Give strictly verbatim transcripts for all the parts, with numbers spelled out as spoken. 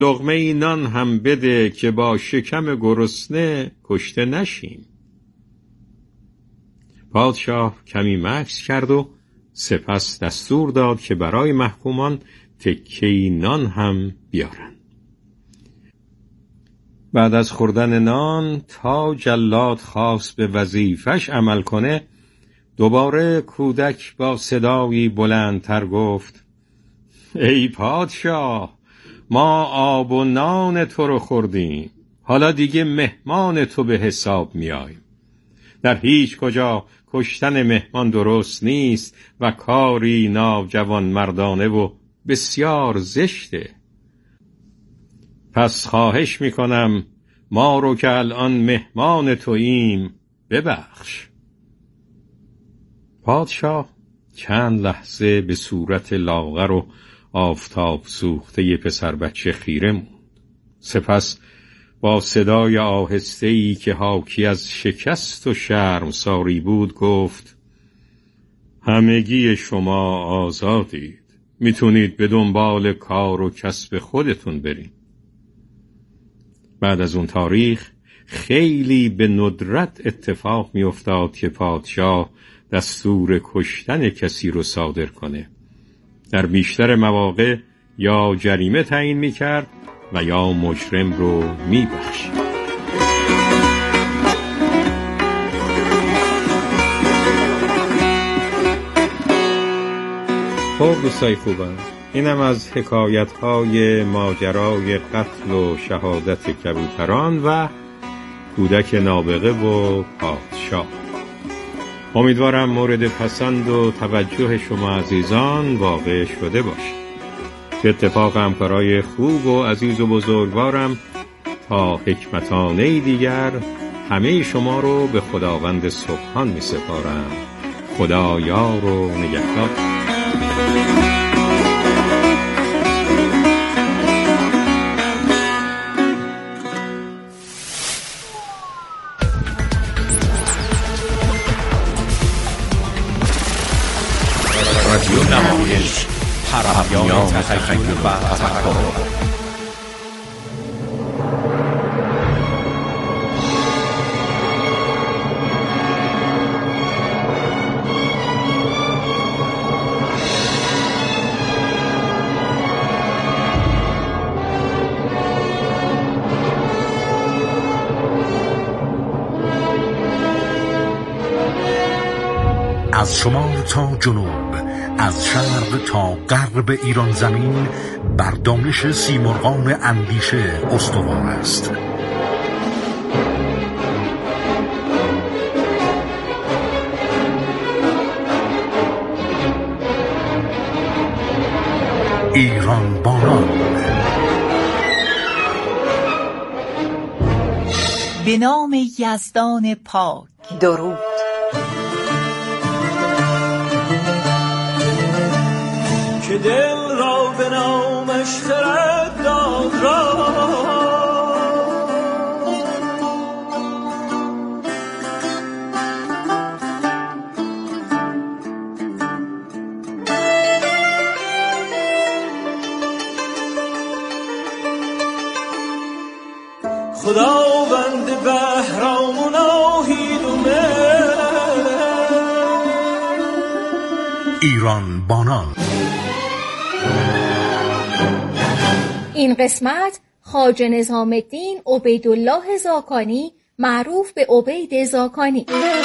لقمه نان هم بده که با شکم گرسنه کشته نشیم. پادشاه کمی مکث کرد و سپس دستور داد که برای محکومان تکه‌ای نان هم بیارن. بعد از خوردن نان تا جلاد خواست به وظیفش عمل کنه، دوباره کودک با صدایی بلندتر گفت: ای پادشاه، ما آب و نان تو رو خوردیم، حالا دیگه مهمان تو به حساب میاییم. در هیچ کجا کشتن مهمان درست نیست و کاری ناجوان مردانه و بسیار زشته. پس خواهش میکنم ما رو که الان مهمان توییم ببخش. پادشاه چند لحظه به صورت لاغر و آفتاب سوخته پسر بچه خیره موند. سپس با صدای آهسته‌ای که حاکی از شکست و شرمساری بود گفت: همگی شما آزادید، میتونید به دنبال کار و کسب خودتون برید. بعد از اون تاریخ خیلی به ندرت اتفاق میافتاد که پادشاه دستور کشتن کسی رو صادر کنه. در بیشتر مواقع یا جریمه تعیین میکرد و یا مجرم رو میبخشید. خب دوستای خوبم، اینم از حکایت‌های ماجرای قتل و شهادت کبوتران و کودک نابغه و پادشاه. امیدوارم مورد پسند و توجه شما عزیزان واقع شده باشه. به اتفاق همکارای خوب و عزیز و بزرگوارم تا حکمتانه دیگر همه شما رو به خداوند سبحان می سپارم. خدا یار و نگهدار. رادیو نمایش، پیام تخیل و تفکر. از شمال تا جنوب، از شرق تا غرب ایران زمین بر دانش سیمرغان اندیشه استوار است. ایران بانان به نام یزدان پاک. درود. که دل را به نامش خرد داد را خداوند بهرام و ناهید و مهر. ایران بانان. این قسمت خواجه نظام الدین عبیدالله زاکانی معروف به عبید زاکانی.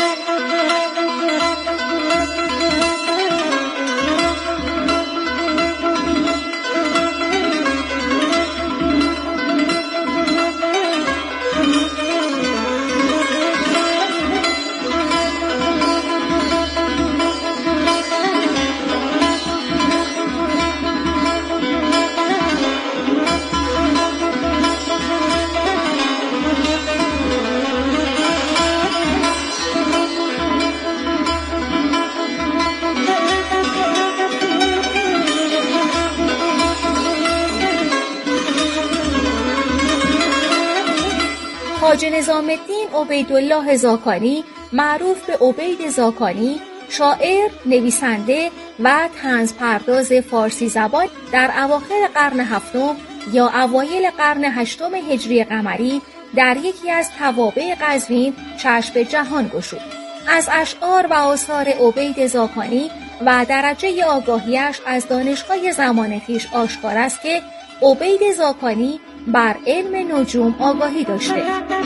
خواجه نظام الدین عبیدالله زاکانی معروف به عبید زاکانی، شاعر، نویسنده و طنز پرداز فارسی زبان در اواخر قرن هفتم یا اوایل قرن هشتم هجری قمری در یکی از توابع قزوین چشم به جهان گشود. از اشعار و آثار عبید زاکانی و درجه آگاهیش از دانش‌های زمان خویش آشکار است که عبید زاکانی بر علم نجوم آگاهی داشته.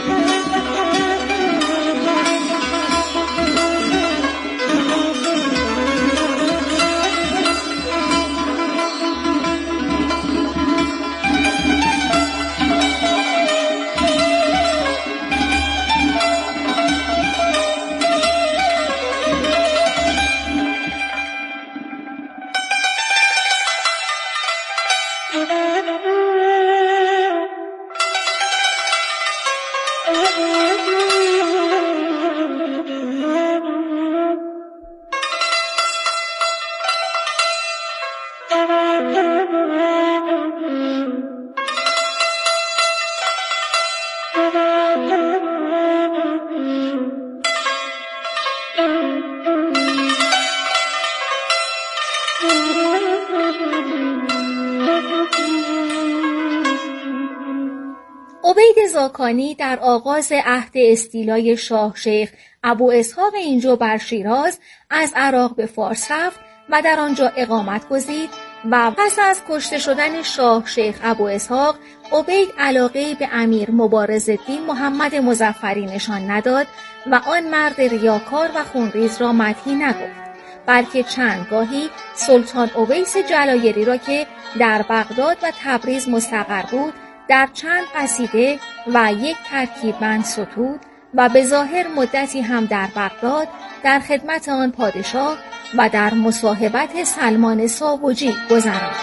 عبید زاکانی در آغاز عهد استیلای شاه شیخ ابو اسحاق اینجا بر شیراز از عراق به فارس رفت و در آنجا اقامت گزید و پس از کشته شدن شاه شیخ ابو اسحاق عبید علاقه به امیر مبارزالدین محمد مظفری نشان نداد و آن مرد ریاکار و خونریز را مدحی نگفت، بلکه چند گاهی سلطان اویس جلایری را که در بغداد و تبریز مستقر بود در چند قصیده و یک ترکیب بند ستود و به ظاهر مدتی هم در بغداد در خدمت آن پادشاه و در مصاحبت سلمان ساوجی گذراند.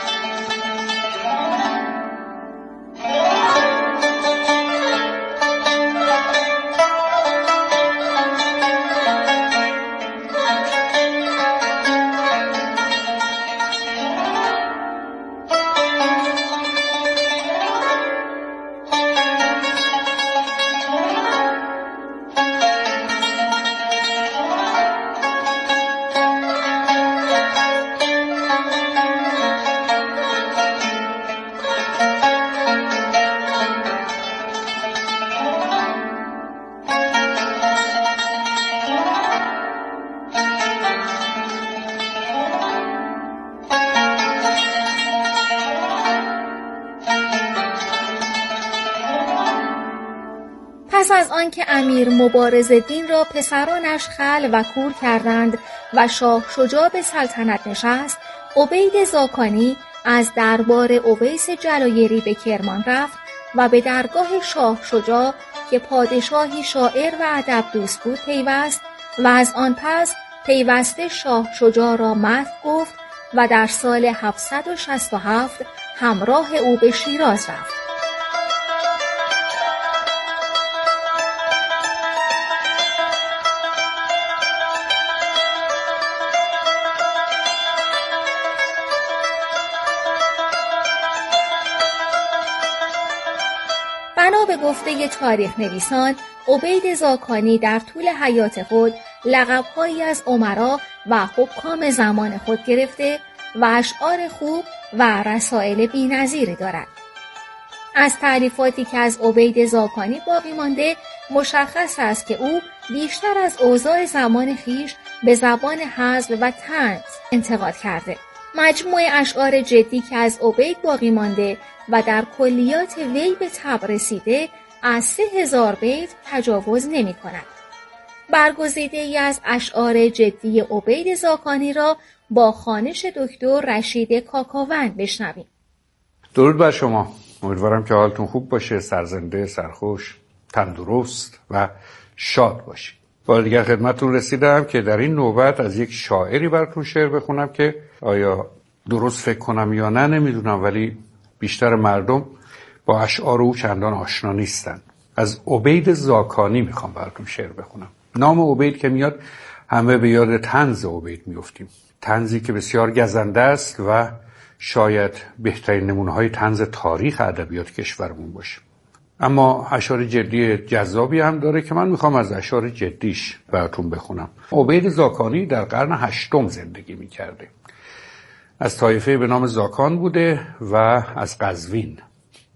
پس از آنکه امیر مبارزالدین را پسرانش خلع و کور کردند و شاه شجاع به سلطنت نشست، عبید زاکانی از دربار اویس جلایری به کرمان رفت و به درگاه شاه شجاع که پادشاهی شاعر و ادب دوست بود پیوست و از آن پس پیوسته شاه شجاع را مدح گفت و در سال هفتصد و شصت و هفت همراه او به شیراز رفت. بنا به گفته تاریخ نویسان، عبید زاکانی در طول حیات خود لقب‌هایی از امرا و حکام زمان خود گرفته و اشعار خوب و رسائل بی‌نظیری دارد. از تعریفاتی که از عبید زاکانی باقی مانده مشخص است که او بیشتر از اوضاع زمان خویش به زبان هزل و طنز انتقاد کرده. مجموع اشعار جدی که از عبید باقی مانده و در کلیات وی به طبع رسیده از سه هزار بیت تجاوز نمی کند. برگزیده ای از اشعار جدی عبید زاکانی را با خوانش دکتر رشید کاکاوند بشنویم. درود بر شما. امیدوارم که حالتون خوب باشه، سرزنده، سرخوش، تندرست و شاد باشید. بار دیگر خدمتتون رسیدم که در این نوبت از یک شاعری براتون شعر بخونم که آیا درست فکر کنم یا نه نمیدونم، ولی بیشتر مردم با اشعار او چندان آشنا نیستن. از عبید زاکانی میخوام براتون شعر بخونم. نام عبید که میاد همه به یاد طنز عبید میفتیم، طنزی که بسیار گزنده است و شاید بهترین نمونه‌های طنز تاریخ ادبیات کشورمون باشه. اما اشعار جدی جذابی هم داره که من میخوام از اشعار جدیش براتون بخونم. عبید زاکانی در قرن هشتم زندگی میکرده. از طایفه به نام زاکان بوده و از قزوین.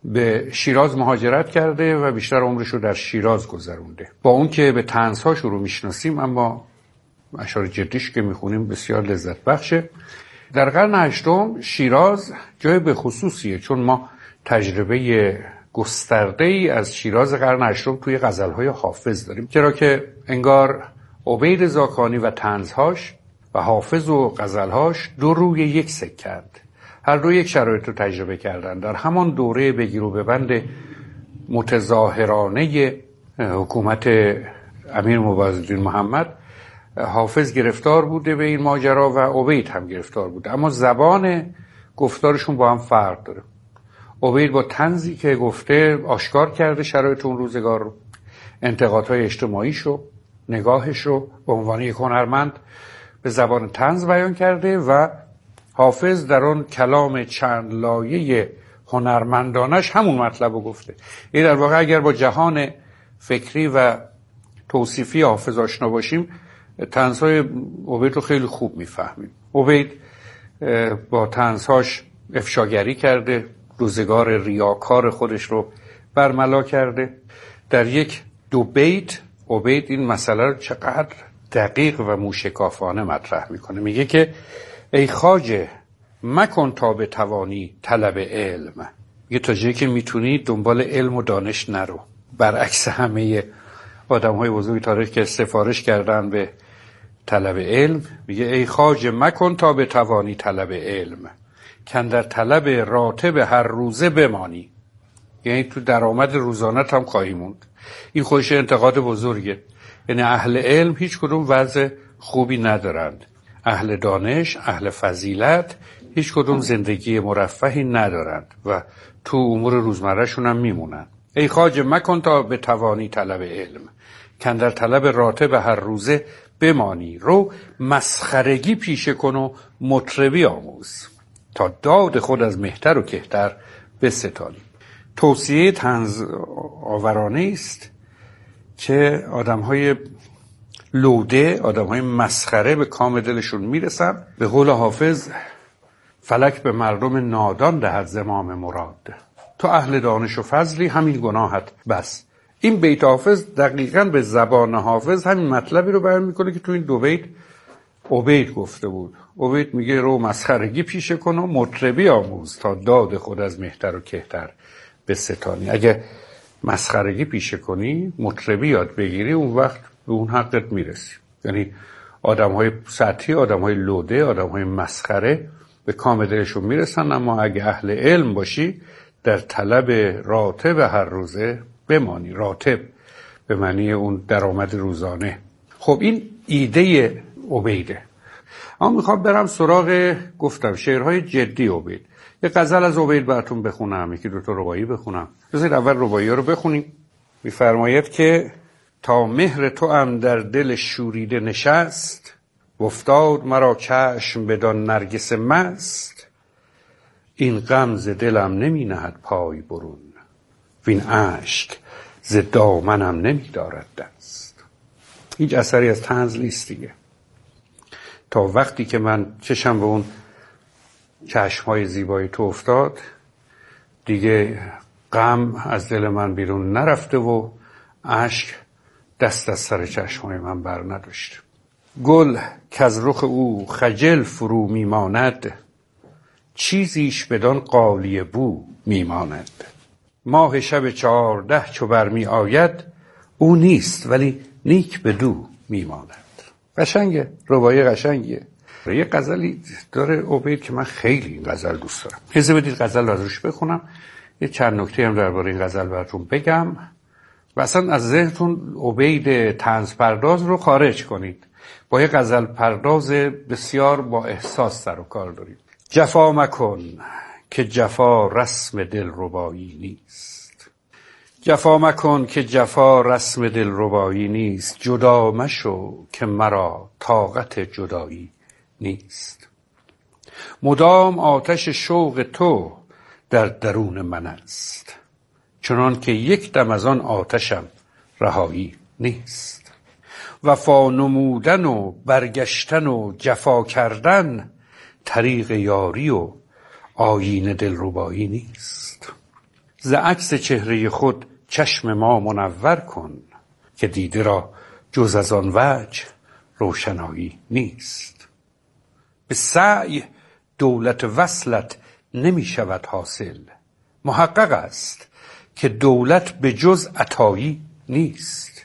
به شیراز مهاجرت کرده و بیشتر عمرش رو در شیراز گذرونده. با اون که به طنزهاش رو میشناسیم، اما اشعار جدیش که میخونیم بسیار لذت بخشه. در قرن هشتم شیراز جای به خصوصیه، چون ما تجربه گسترده ای از شیراز قرن هشتم توی غزلهای حافظ داریم، چرا که انگار عبید زاکانی و طنزهاش و حافظ و غزلهاش دو روی یک سکند، هر دو یک شرایط رو تجربه کردن. در همان دوره بگیر و ببند متظاهرانه حکومت امیر مبارزالدین محمد، حافظ گرفتار بوده به این ماجرا و عبید هم گرفتار بوده، اما زبان گفتارشون با هم فرق داره. عبید با طنزی که گفته آشکار کرده شرایط اون روزگار رو، انتقادهای اجتماعیش رو، نگاهش رو به عنوان یک هنرمند به زبان طنز بیان کرده و حافظ در اون کلام چند لایه هنرمندانش همون مطلب رو گفته. این در واقع اگر با جهان فکری و توصیفی حافظ آشنا باشیم، طنزهای عبید رو خیلی خوب میفهمیم. عبید با طنزهاش افشاگری کرده، روزگار ریاکار خودش رو برملا کرده. در یک دو بیت عبید این مسئله رو چقدر دقیق و موشکافانه مطرح میکنه. میگه که ای خواجه مکن تا به توانی طلب علم. میگه تا جایی که میتونی دنبال علم و دانش نرو. برعکس همه آدم های بزرگ تاریخ که سفارش کردن به طلب علم، میگه ای خواجه مکن تا به توانی طلب علم، کن در طلب راتب هر روزه بمانی. یعنی تو درآمد روزانت هم خواهی موند. این خودش انتقاد بزرگه. یعنی اهل علم هیچ کدوم وضع خوبی ندارند، اهل دانش، اهل فضیلت هیچ کدوم زندگی مرفهی ندارند و تو امور روزمرهشون هم میمونن. ای خواجه مکن تا به توانی طلب علم، کن در طلب راتب هر روزه بمانی. رو مسخرگی پیشه کن و مطربی آموز، تا داد خود از مهتر و کهتر بستانی. توصیه طنز آورانه است که آدم‌های لوده، آدم‌های مسخره به کام دلشون میرسن. به قول حافظ فلک به مردم نادان دهد زمام مراد، تو اهل دانش و فضلی همین گناهت بس. این بیت حافظ دقیقاً به زبان حافظ همین مطلبی رو بیان میکنه که تو این دو بیت عبید گفته بود. عبید میگه رو مسخرگی پیشه کن و مطربی آموز، تا داد خود از مهتر و کهتر به ستانی. اگه مسخرگی پیشه کنی، مطربی یاد بگیری، اون وقت به اون حقت میرسی. یعنی آدم های سطحی، آدم های لوده، آدم های مسخره به کام دلشون میرسن، اما اگه اهل علم باشی در طلب راتب هر روزه بمانی. راتب به معنی اون درآمد روزانه. خب این ایده عبیده. اما میخوام برم سراغ گفتم شعرهای جدی عبید. یه غزل از عبید براتون بخونم، یکی دو تا رباعی بخونم. بذارید اول رباعی رو بخونیم. میفرماید که تا مهر تو ام در دل شوریده نشست، افتاد مرا چشم بدان نرگس مست. این غم ز دلم نمی نهد پای برون، وین اشک ز دامنم نمی دارد دست. هیچ اثری از طنز نیست دیگه. تا وقتی که من چشم به اون چشمهای زیبای تو افتاد، دیگه غم از دل من بیرون نرفته و اشک دست از سر چشمهای من بر نداشت. گل که از رخ او خجل فرو میماند، چیزیش بدان قالی بو میماند. ماه شب چهارده چو بر می آید، او نیست ولی نیک بدو میماند. قشنگه، رباعی قشنگیه. یه غزلی داره عبید که من خیلی این غزل دوست دارم. اجازه بدید غزل رو ازش بخونم، یه چند نکته هم درباره این غزل براتون بگم و اصلا از ذهنتون عبید طنز پرداز رو خارج کنید. با یه غزل پرداز بسیار با احساس سر و کار دارید. جفا مکن که جفا رسم دلربایی نیست، جفا مکن که جفا رسم دلربایی نیست. جدا مشو که مرا طاقت جدایی نیست. مدام آتش شوق تو در درون من است، چنان که یک دم از آن آتشم رهایی نیست. وفا نمودن و برگشتن و جفا کردن، طریق یاری و آیین دلربایی نیست. ز عکس چهره خود چشم ما منور کن، که دیده را جز از آن وجه روشنایی نیست. به سعی دولت وصلت نمی شود حاصل، محقق است که دولت به جز عطایی نیست.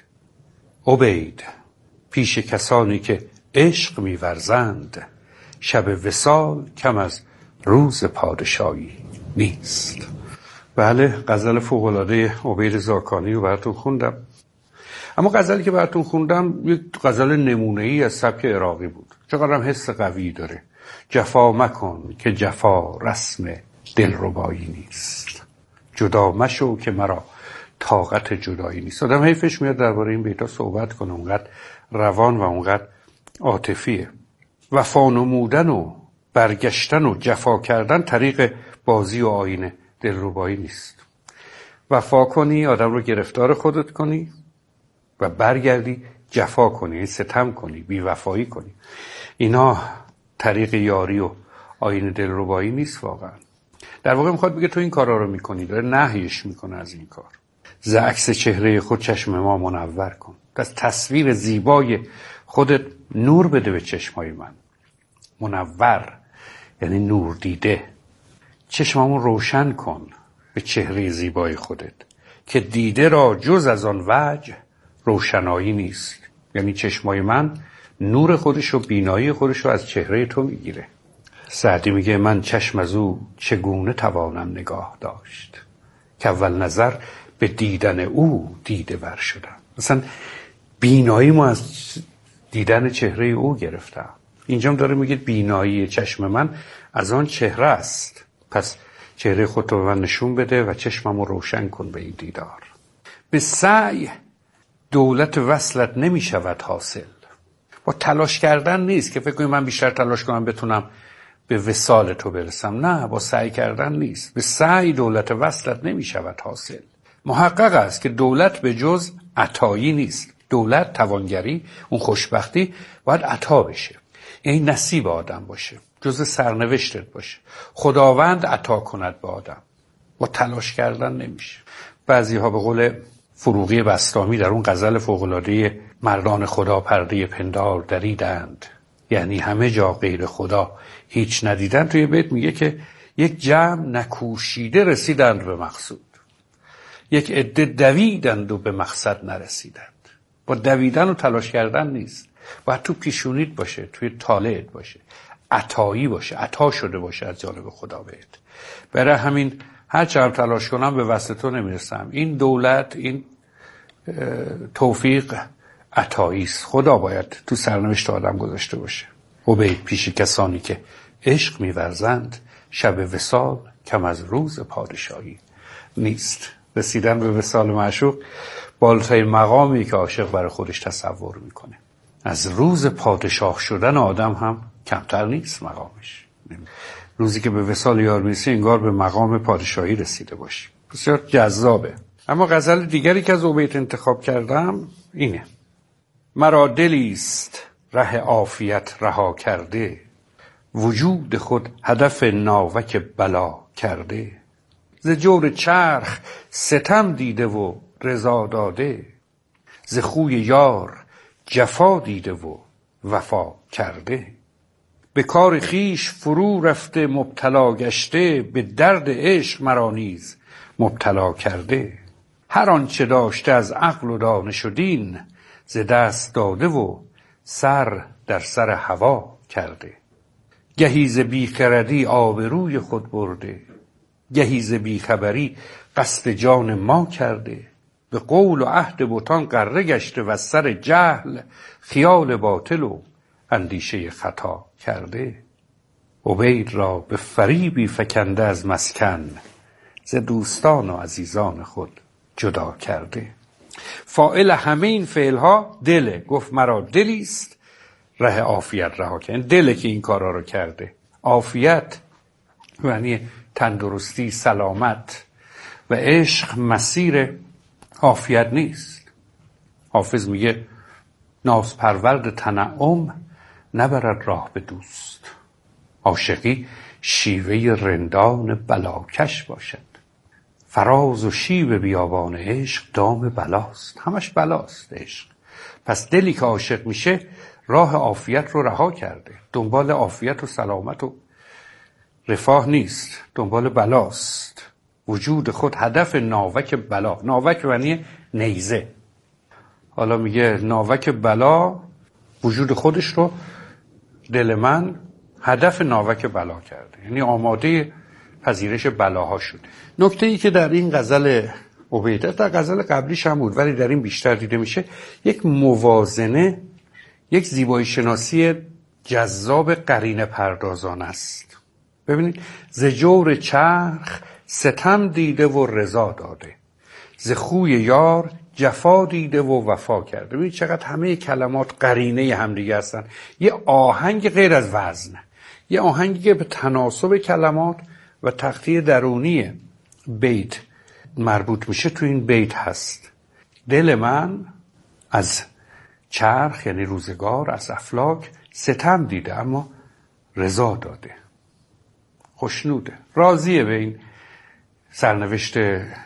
عبید پیش کسانی که عشق می ورزند، شب وصال کم از روز پادشاهی نیست. بله، غزل فوق‌العاده عبید زاکانی رو براتون خوندم. اما غزلی که براتون خوندم یک غزل نمونه‌ای از سبک عراقی بود. چقدرم حس قوی داره. جفا مکن که جفا رسم دلربایی نیست، جدا مشو که مرا طاقت جدایی نیست. آدم حیفش میاد درباره این بیتا صحبت کنه، اونقدر روان و اونقدر عاطفیه. وفا نمودن و برگشتن و جفا کردن طریق بازی و آیین دلربایی نیست. وفا کنی، آدم رو گرفتار خودت کنی و برگردی جفا کنی، ستم کنی، بی‌وفایی کنی. اینا طریق یاری و آیین دلربایی نیست واقعا. در واقع میخواد بگه تو این کارا رو میکنی، داره نهیش میکنه از این کار. ز عکس چهره خود چشم ما منور کن. از تصویر زیبای خودت نور بده به چشمای من. منور یعنی نور دیده. چشممون روشن کن به چهره زیبای خودت، که دیده را جز از آن وجه روشنایی نیست. یعنی چشمای من نور خودش و بینایی خودش رو از چهره تو میگیره. سعدی میگه من چشم از او چگونه توانم نگاه داشت، که اول نظر به دیدن او دیده ور شدم. مثلا بینایی ما از دیدن چهره او گرفتم. اینجام داره میگه بینایی چشم من از آن چهره است، پس چهره خودت رو به من نشون بده و چشمم رو روشن کن به این دیدار. به سعی دولت وصلت نمی شود حاصل. با تلاش کردن نیست که فکر کنی من بیشتر تلاش کنم بتونم به وصال تو برسم. نه، با سعی کردن نیست. به سعی دولت وصلت نمی شود حاصل. محقق است که دولت به جز عطایی نیست. دولت، توانگری، اون خوشبختی باید عطا بشه، این نصیب آدم باشه، جز سرنوشتت باشه. خداوند عطا کند به آدم، با تلاش کردن نمیشه. بعضی ها به قول فروغی بسطامی در اون غزل فوق‌العاده مردان خدا پرده پندار دریدند، یعنی همه جا غیر خدا هیچ ندیدن، توی بیت میگه که یک جمع نکوشیده رسیدند به مقصود، یک عده دویدند و به مقصد نرسیدند. با دویدن و تلاش کردن نیست، باید تو پیشونیت باشه، توی طالعت باشه، عطایی باشه، عطا شده باشه از جانب خدا بهت. برای همین هر چقدر تلاش کنم به وصل تو نمیرسم. این دولت، این توفیق عطایی است. خدا باید تو سرنوشت آدم گذاشته باشه. عبید پیش کسانی که عشق می‌ورزند، شب وصال کم از روز پادشاهی نیست. رسیدن به وصال معشوق بالاترین مقامی که عاشق برای خودش تصور میکنه. از روز پادشاه شدن آدم هم کمتر نیست مقامش. روزی که به وصال یار میرسی انگار به مقام پادشاهی رسیده باشی. بسیار جذابه. اما غزل دیگری که از عبید انتخاب کردم اینه: مرا دلیست ره عافیت رها کرده، وجود خود هدف ناوک بلا کرده. ز جور چرخ ستم دیده و رضا داده، ز خوی یار جفا دیده و وفا کرده. به کار خیش فرو رفته مبتلا گشته، به درد عشق مرا نیز مبتلا کرده. هر آنچه داشته از عقل و دانش و دین، ز دست داده و سر در سر هوا کرده. گهی ز بیخردی آبروی خود برده، گهی ز بیخبری قصد جان ما کرده. به قول و عهد بتان غره گشته، و سر جهل خیال باطل و اندیشه خطا کرده. عبید را به فریبی فکنده از مسکن، ز دوستان و عزیزان خود جدا کرده. فاعل همه این فعلها دله. گفت مرا دلیست ره عافیت رها کرده، دله که این کارا رو کرده. عافیت یعنی تندرستی، سلامت، و عشق مسیر عافیت نیست. حافظ میگه نازپرورد تنعم نبرد راه به دوست، عاشقی شیوه رندان بلاکش باشد. فراز و شیب بیابان عشق دام بلاست. همش بلاست عشق. پس دلی که عاشق میشه راه عافیت رو رها کرده، دنبال عافیت و سلامت و رفاه نیست، دنبال بلاست. وجود خود هدف ناوک بلا. ناوک معنی نیزه. حالا میگه ناوک بلا وجود خودش رو، دل من هدف ناوک بلا کرده، یعنی آماده پذیرش بلاها شد. نکته ای که در این غزل عبیده، در غزل قبلیش هم بود ولی در این بیشتر دیده میشه، یک موازنه، یک زیبایی شناسی جذاب قرینه پردازان است. ببینید، ز جور چرخ ستم دیده و رضا داده، ز خوی یار جفا دیده و وفا کرده. ببینید چقدر همه کلمات قرینه همدیگه هستن. یه آهنگ غیر از وزن، یه آهنگی که به تناسب کلمات و تقطیع درونی بیت مربوط میشه تو این بیت هست. دل من از چرخ یعنی روزگار، از افلاک ستم دیده اما رضا داده، خوشنوده، راضیه به این سرنوشت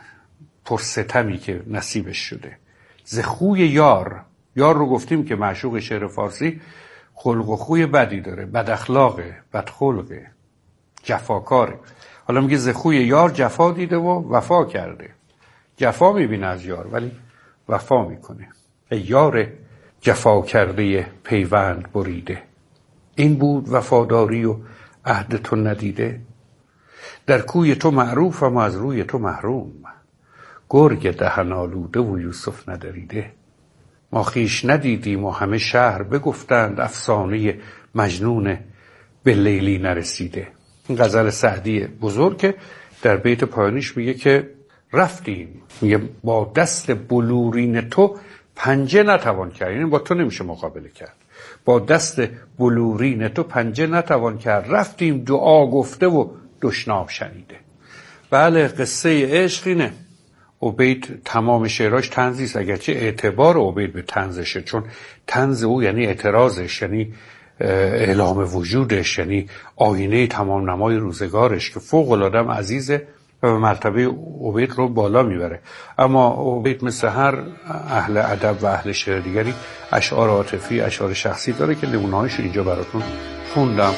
پرستمی که نصیبش شده. ز خوی یار، یار رو گفتیم که معشوق شعر فارسی خلق و خوی بدی داره، بد اخلاقه، بد خلقه، جفاکاره. حالا میگه ز خوی یار جفا دیده و وفا کرده. جفا میبینه از یار ولی وفا میکنه. ای یار جفا کرده پیوند بریده، این بود وفاداری و عهد تو ندیده. در کوی تو معروفم و از روی تو محروم، گرگ دهن آلوده و یوسف ندریده. ما خویش ندیدیم و همه شهر بگفتند، افسانه مجنون به لیلی نرسیده. این غزل سعدی بزرگ در بیت پایانیش میگه که رفتیم، میگه با دست بلورین تو پنجه نتوان کرد، یعنی با تو نمیشه مقابله کرد. با دست بلورین تو پنجه نتوان کرد، رفتیم دعا گفته و دشنام شنیده. بله، قصه عشق اینه. عبید تمام شعراش طنزیست، اگرچه اعتبار عبید به طنزشه، چون طنز او یعنی اعتراضش، یعنی اعلام وجودش، یعنی آینه تمام نمای روزگارش که فوق العاده عزیزه و به مرتبه عبید رو بالا میبره. اما عبید مثل هر اهل ادب و اهل شعر دیگری اشعار عاطفی، اشعار شخصی داره که نمونه‌هاش اینجا براتون خوندم.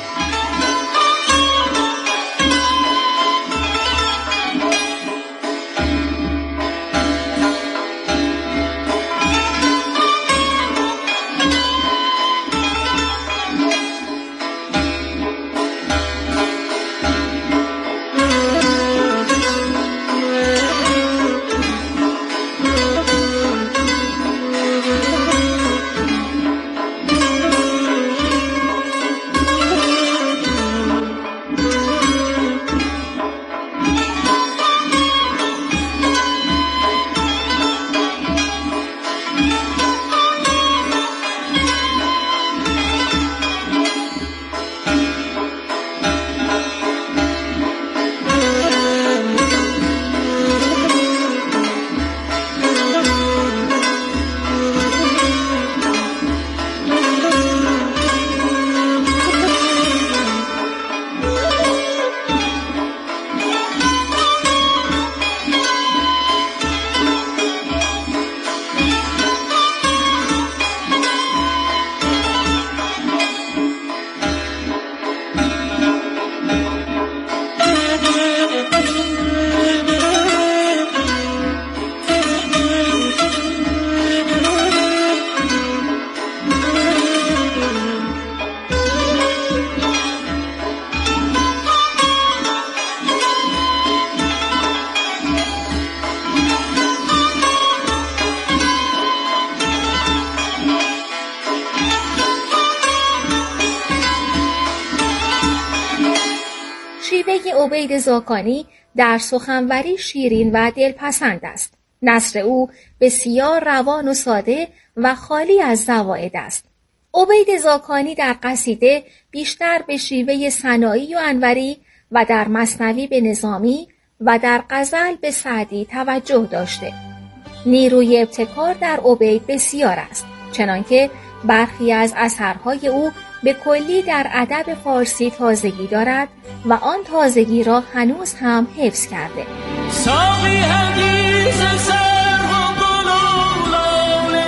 عبید زاکانی در سخنوری شیرین و دلپسند است. نثر او بسیار روان و ساده و خالی از زوائد است. عبید زاکانی در قصیده بیشتر به شیوه ثنایی و انوری و در مثنوی به نظامی و در غزل به سعدی توجه داشته. نیروی ابتکار در عبید بسیار است، چنانکه برخی از اثرهای او به کلی در ادب فارسی تازگی دارد و آن تازگی را هنوز هم حفظ کرده. ساقی حدیث سر و گل و لاله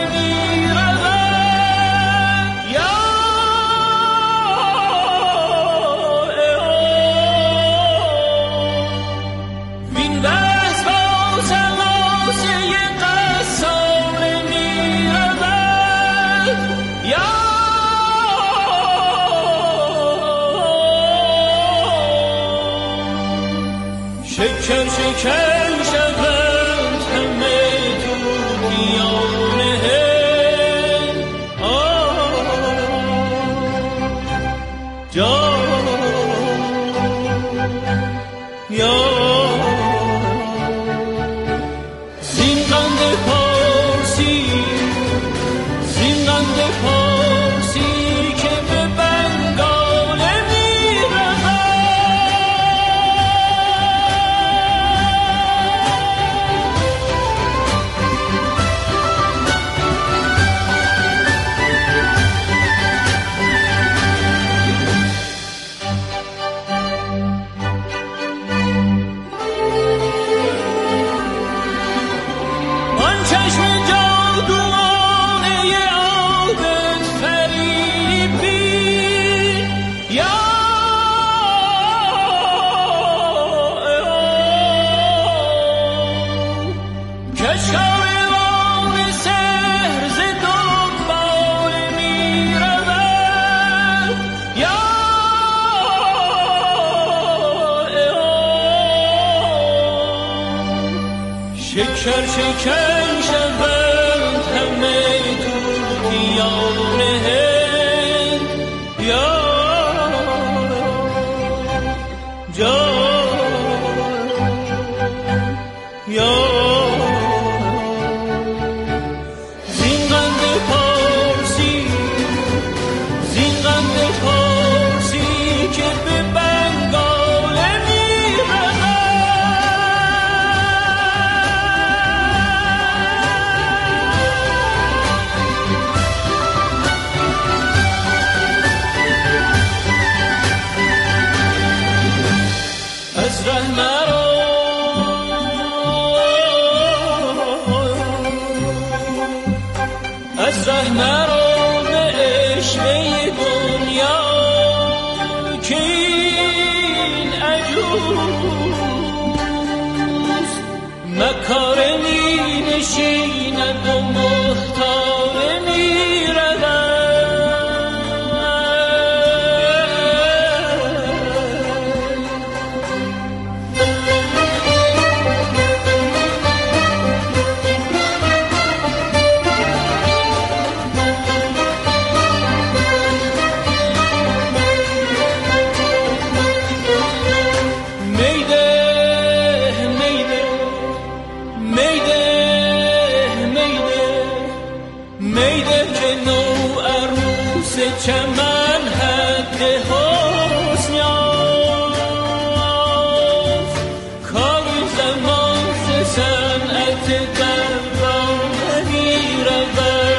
می‌رود یا وین دست با سلاسه قصاره می‌رود یا شکر شکر شوند همه طوطیان هند جا یا زین قند پارسی زین قند پارسی که به بنگاله شکر شکر شوند همه طوطیان هند یا جا یا زین قند پارسی زین قند پارسی که به بنگاله می‌رود از ره مرا از ره مرا به عشقه دنیا که این عجوز مکاره می نشیند و مختاره می رود چمن حد حسن یافت کار زمان ز صنعت دربان می‌رود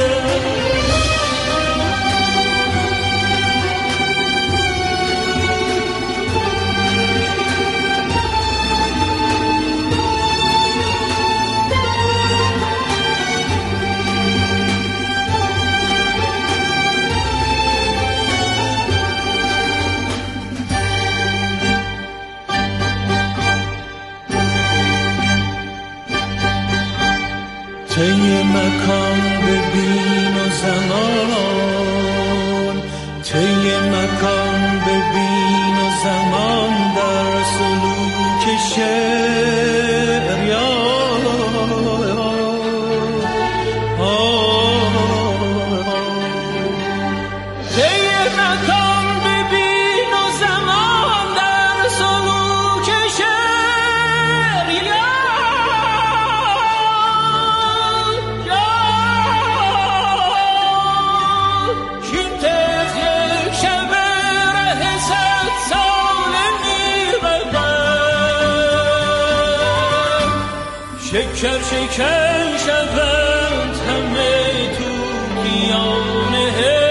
طی مکان ببین و زمان طی مکان ببین و زمان در سلوک شعر یا طی مکان ببین و زمان در سلوک شعر یا شکر شکر شوند همه طوطیان هند